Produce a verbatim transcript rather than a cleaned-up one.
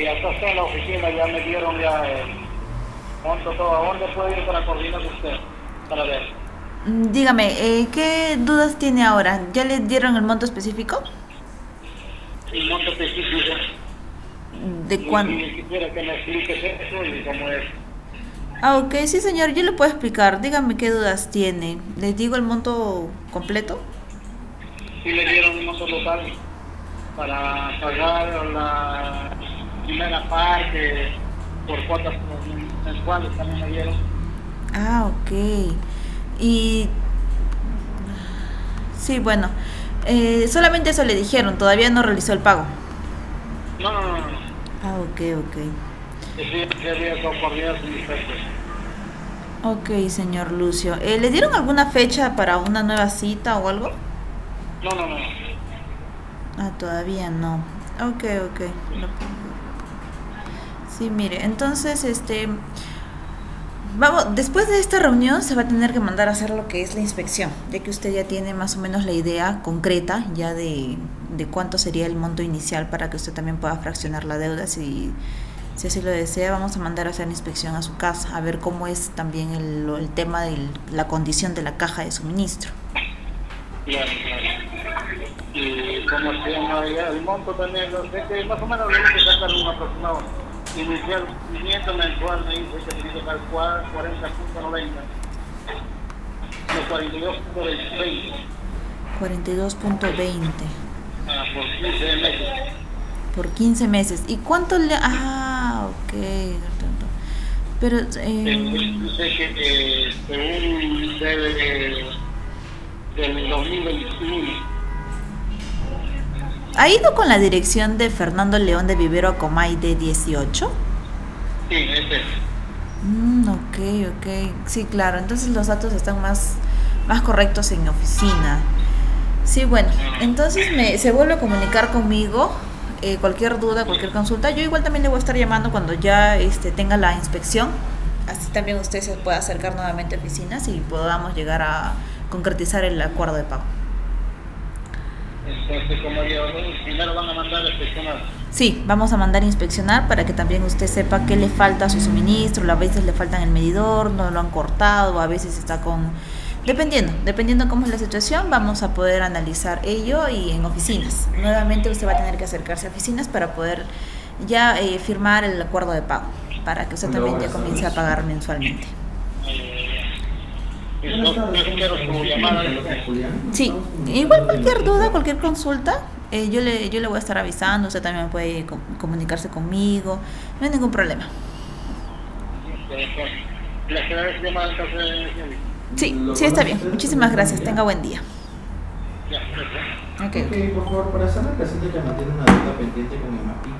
acá está en la oficina, ya me dieron ya el monto todo. ¿A dónde puedo ir para coordinar con usted? Para ver. Mm, Dígame, eh, ¿qué dudas tiene ahora? ¿Ya le dieron el monto específico? El monto específico. ¿De Y, cuánto? y quisiera que me expliques eso y cómo es. Ah, ok, sí señor, yo le puedo explicar. Dígame qué dudas tiene. ¿Les digo el monto completo? Si le dieron un monto total para pagar la primera parte por cuotas mensuales también me dieron. Ah, ok. Y sí, bueno, eh, solamente eso le dijeron, todavía no realizó el pago. No, no, no, no. no. Ah, ok, ok. Sí, sí, había coordinado con mis jefes. Ok, señor Lucio. Eh, ¿le dieron alguna fecha para una nueva cita o algo? No, no, no. Ah, todavía no. Ok, ok. Lo pongo. Sí, mire, entonces, este, vamos, después de esta reunión se va a tener que mandar a hacer lo que es la inspección, ya que usted ya tiene más o menos la idea concreta ya de, de cuánto sería el monto inicial para que usted también pueda fraccionar la deuda. Si, si así lo desea, vamos a mandar a hacer la inspección a su casa, a ver cómo es también el, el tema de la condición de la caja de suministro. Claro, claro. Y como se llama ya, el monto también, no sé que más o menos le dice sacar un aproximado. Inicial quinientos mensual me dice que tiene que pagar cuarenta punto noventa. Los cuarenta y dos punto veinte. cuarenta y dos punto veinte Ah, por quince meses. por quince meses. ¿Y cuánto le...? Ah, ok. Pero, eh, Yo sé que eh, según debe de, del dos mil veintiuno. ¿ha ido con la dirección de Fernando León de Vivero a Comay de dieciocho? Sí, ese es. Mm, ok, ok. Sí, claro. Entonces los datos están más, más correctos en oficina. Sí, bueno. Entonces me, se vuelve a comunicar conmigo. Eh, cualquier duda, cualquier consulta. Yo igual también le voy a estar llamando cuando ya este, tenga la inspección. Así también usted se puede acercar nuevamente a oficinas y podamos llegar a concretizar el acuerdo de pago. Entonces, como yo, primero van a mandar a inspeccionar. Sí, vamos a mandar a inspeccionar para que también usted sepa qué le falta a su suministro. A veces le falta en el medidor, no lo han cortado, a veces está con... Dependiendo, dependiendo cómo es la situación, vamos a poder analizar ello y en oficinas. Nuevamente usted va a tener que acercarse a oficinas para poder ya eh, firmar el acuerdo de pago, para que usted también ya comience a pagar mensualmente. Entonces, quiero su llamada. Sí, igual cualquier duda, cualquier consulta, eh, yo le yo le voy a estar avisando, usted también puede com- comunicarse conmigo, no hay ningún problema. La ciudad es llamada entonces. Sí, sí está bien. Muchísimas gracias. Tenga buen día. Ya, perfecto. Ok, ok. Ok, por favor, para saber la presente que mantiene una deuda pendiente con el MAPI.